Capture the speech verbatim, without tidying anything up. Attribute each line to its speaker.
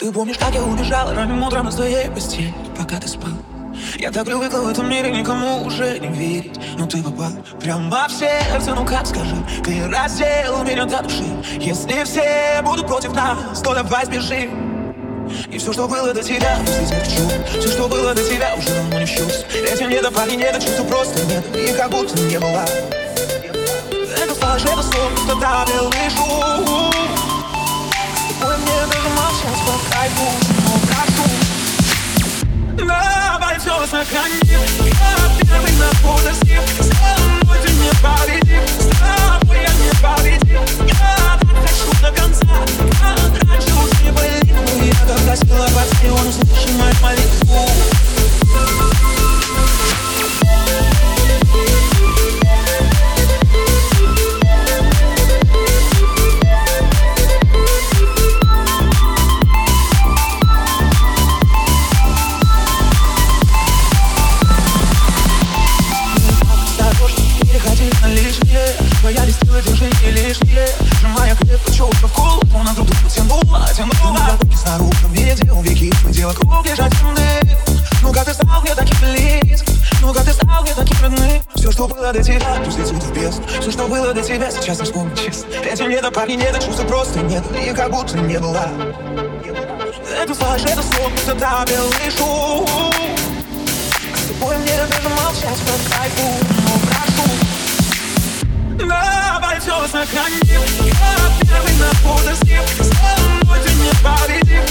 Speaker 1: Ты помнишь, как я убежал ранним утром из твоей постели, пока ты спал? Я так привыкла в этом мире никому уже не верить, но ты попал прямо в сердце. Ну как скажи, ты раздел меня до души. Если все будут против нас, то давай сбежим. И все, что было до тебя, пусть не в чувств. Все, что было до тебя, уже давно не в чувств. Этим не до парней, не до чувств, просто нет. И как будто не было. Это флаж, это сон, кто давил лежу. Ой, мне даже молчать по кайфу, но прошу. Давай все сохрани. Я первый на подоске. С тобой ты не победим. С тобой я не победим. Я так хочу до конца. Я хочу не болеть. Но я так просила прости, он услышит мою молитву. Твоя листила движение лишнее, сжимая крепко чёртка в кул. Он на груду потянула, тянула. Руки снаружи видел веки, дело круг лежать земных. Ну-ка ты стал мне таким близким, ну-ка ты стал мне таким родным. Все, что было до тебя, пусть летит в бездну. Все, что было до тебя, сейчас не вспомнить честно. Этим не до парней, не до чувств, просто нет. И как будто не было. Это флаж, это сон, кто добил лишу. С тобой мне даже молчать по кайфу, но прошу. Давай все сохраним. Я первый на подоске. С тобой ты не победим.